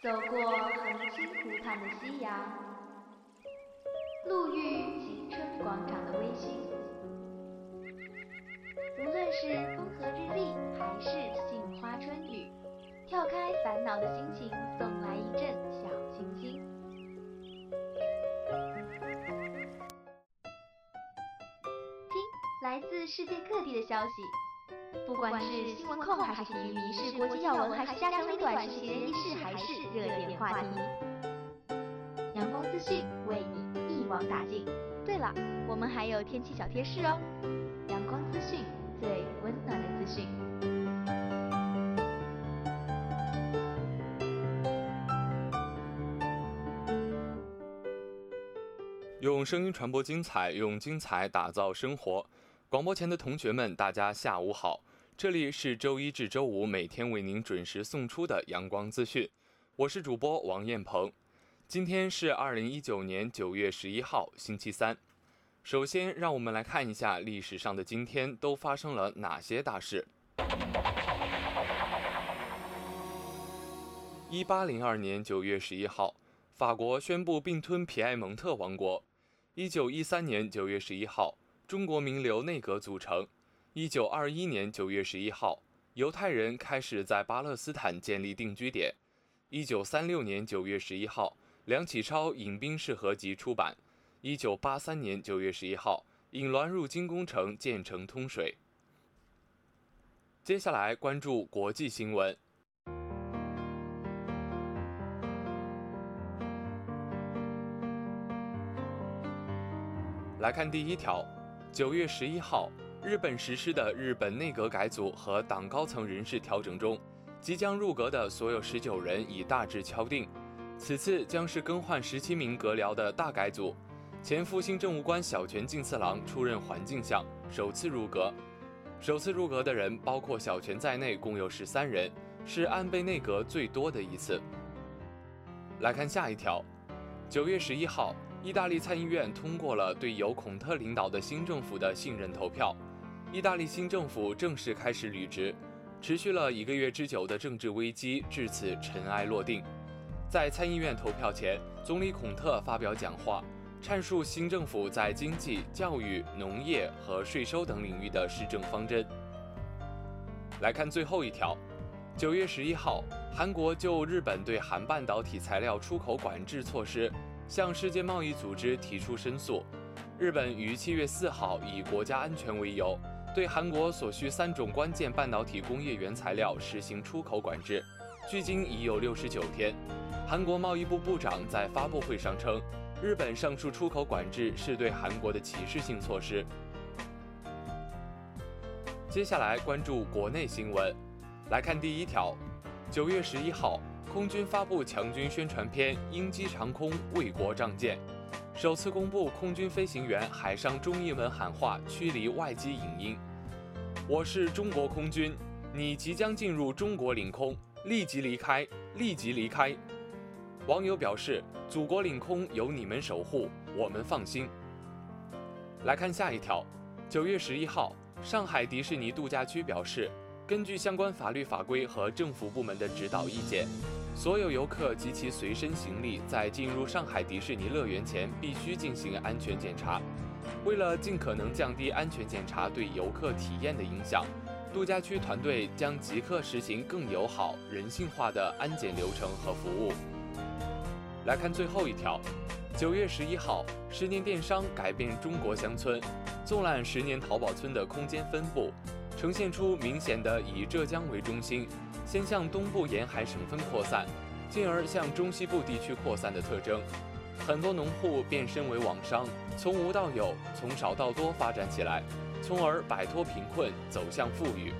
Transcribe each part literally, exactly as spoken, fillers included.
走过恒星湖畔的夕阳，路遇景春广场的微醺。无论是风和日丽，还是杏花春雨，跳开烦恼的心情，送来一阵小清新。听，来自世界各地的消息。不管是新闻控，还是体育迷，是国际要闻，还是家长里短，是奇人异事，还是热点话题，阳光资讯为你一网打尽。对了，我们还有天气小贴士哦。阳光资讯，最温暖的资讯。 用声音传播精彩，用精彩打造生活。广播前的同学们，大家下午好，这里是周一至周五每天为您准时送出的阳光资讯，我是主播王彦鹏。今天是二零一九年九月十一号，星期三。首先，让我们来看一下历史上的今天都发生了哪些大事。一八零二年九月十一号，法国宣布并吞皮埃蒙特王国。一九一三年九月十一号，中国名流内阁组成。一九二一年九月十一号，犹太人开始在巴勒斯坦建立定居点。一九三六年九月十一号，梁启超《饮冰室合集》出版。一九八三年九月十一号，引滦入京工程建成通水。接下来关注国际新闻。来看第一条，九月十一号，日本实施的日本内阁改组和党高层人事调整中，即将入阁的所有十九人已大致敲定。此次将是更换十七名阁僚的大改组，前副新政务官小泉进次郎出任环境相，首次入阁。首次入阁的人包括小泉在内，共有十三人，是安倍内阁最多的一次。来看下一条，九月十一号。意大利参议院通过了对由孔特领导的新政府的信任投票，意大利新政府正式开始履职，持续了一个月之久的政治危机至此尘埃落定。在参议院投票前，总理孔特发表讲话，阐述新政府在经济、教育、农业和税收等领域的施政方针。来看最后一条，九月十一号，韩国就日本对韩半导体材料出口管制措施向世界贸易组织提出申诉。日本于七月四号以国家安全为由，对韩国所需三种关键半导体工业原材料实行出口管制，距今已有六十九天。韩国贸易部部长在发布会上称，日本上述出口管制是对韩国的歧视性措施。接下来关注国内新闻，来看第一条，九月十一号。空军发布强军宣传片《鹰击长空，为国仗剑》，首次公布空军飞行员海上中英文喊话，驱离外机影音。我是中国空军，你即将进入中国领空，立即离开，立即离开。网友表示，祖国领空有你们守护，我们放心。来看下一条，九月十一号，上海迪士尼度假区表示，根据相关法律法规和政府部门的指导意见，所有游客及其随身行李在进入上海迪士尼乐园前必须进行安全检查。为了尽可能降低安全检查对游客体验的影响，度假区团队将即刻实行更友好、人性化的安检流程和服务。来看最后一条，九月十一号，十年电商改变中国乡村，纵览十年淘宝村的空间分布，呈现出明显的以浙江为中心，先向东部沿海省份扩散，进而向中西部地区扩散的特征。很多农户变身为网商，从无到有，从少到多发展起来，从而摆脱贫困，走向富裕。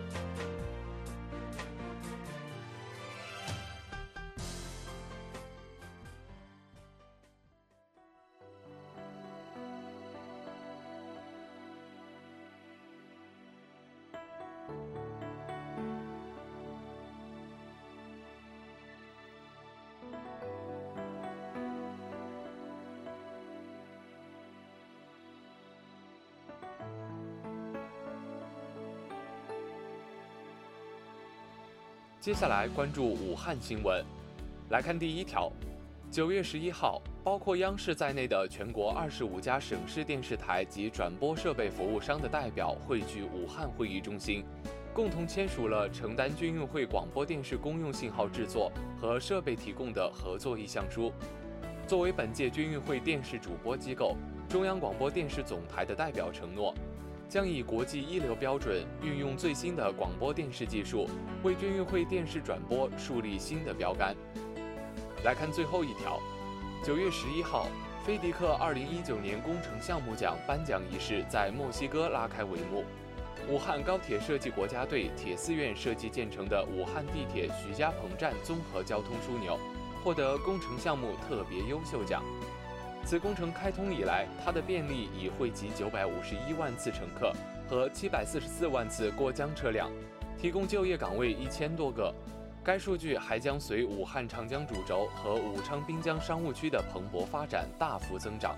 接下来关注武汉新闻。 来看第一条，九月十一号，包括央视在内的全国二十五家省市电视台及转播设备服务商的代表汇聚武汉会议中心，共同签署了承担军运会广播电视公用信号制作和设备提供的合作意向书。作为本届军运会电视主播机构，中央广播电视总台的代表承诺，将以国际一流标准，运用最新的广播电视技术，为军运会电视转播树立新的标杆。来看最后一条，九月十一号，飞迪克二零一九年工程项目奖颁奖仪式在墨西哥拉开帷幕。武汉高铁设计国家队铁四院设计建成的武汉地铁徐家棚站综合交通枢纽，获得工程项目特别优秀奖。此工程开通以来，它的便利已惠及九百五十一万次乘客和七百四十四万次过江车辆，提供就业岗位一千多个。该数据还将随武汉长江主轴和武昌滨江商务区的蓬勃发展大幅增长。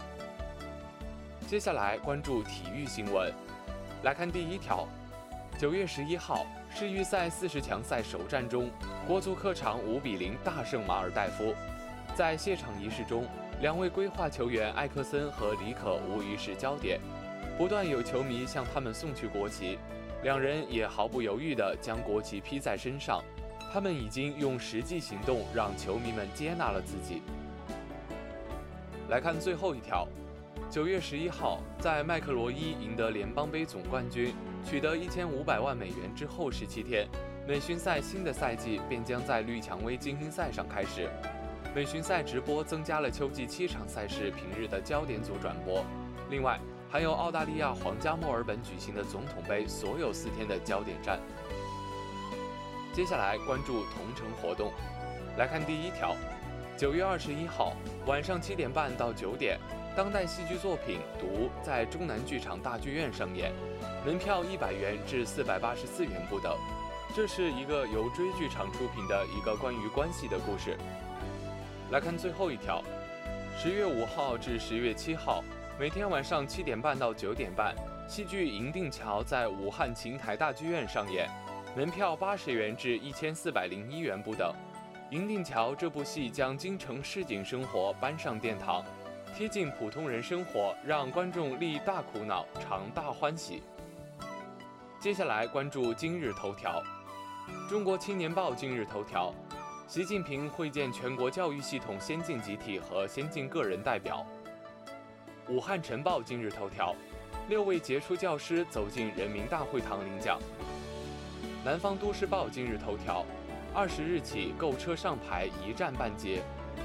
接下来关注体育新闻，来看第一条。九月十一号，世预赛四十强赛首战中，国足客场五比零大胜马尔代夫。在谢场仪式中，两位归化球员艾克森和李可无疑是焦点，不断有球迷向他们送去国旗，两人也毫不犹豫地将国旗披在身上。他们已经用实际行动让球迷们接纳了自己。来看最后一条，九月十一号，在麦克罗伊赢得联邦杯总冠军，取得一千五百万美元之后十七天，美巡赛新的赛季便将在绿蔷薇精英赛上开始。美巡赛直播增加了秋季七场赛事平日的焦点组转播，另外还有澳大利亚皇家墨尔本举行的总统杯所有四天的焦点战。接下来关注同城活动，来看第一条。九月二十一号晚上七点半到九点，当代戏剧作品《读》在中南剧场大剧院上演，门票一百元至四百八十四元不等。这是一个由追剧场出品的一个关于关系的故事。来看最后一条，十月五号至十月七号，每天晚上七点半到九点半，戏剧《银锭桥》在武汉琴台大剧院上演。门票八十元至一千四百零一元不等。《银锭桥》这部戏将京城市井生活搬上殿堂，贴近普通人生活，让观众历大苦恼，尝大欢喜。接下来关注今日头条。中国青年报今日头条：习近平会见全国教育系统先进集体和先进个人代表。武汉晨报今日头条：六位杰出教师走进人民大会堂领奖。南方都市报今日头条：二十日起购车上牌一站半揭。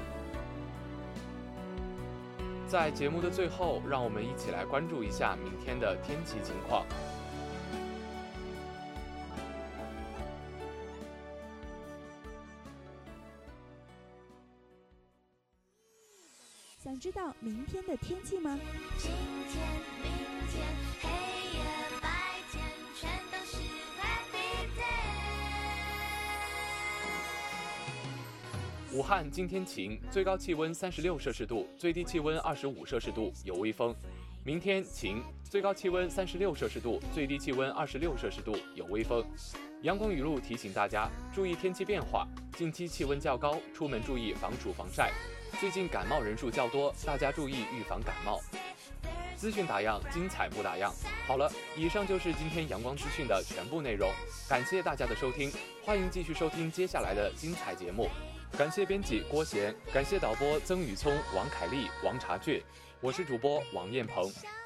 在节目的最后，让我们一起来关注一下明天的天气情况。 想知道明天的天气吗？ 今天、明天、黑夜、白天，全都是 Happy Day。 武汉今天晴，最高气温三十六摄氏度，最低气温二十五摄氏度，有微风。明天晴，最高气温三十六摄氏度，最低气温二十六摄氏度，有微风。阳光雨露提醒大家注意天气变化，近期气温较高，出门注意防暑防晒。最近感冒人数较多，大家注意预防感冒。资讯打样，精彩不打烊。好了，以上就是今天阳光资讯的全部内容，感谢大家的收听，欢迎继续收听接下来的精彩节目。感谢编辑郭贤，感谢导播曾宇聪、王凯丽、王察俊，我是主播王彦鹏。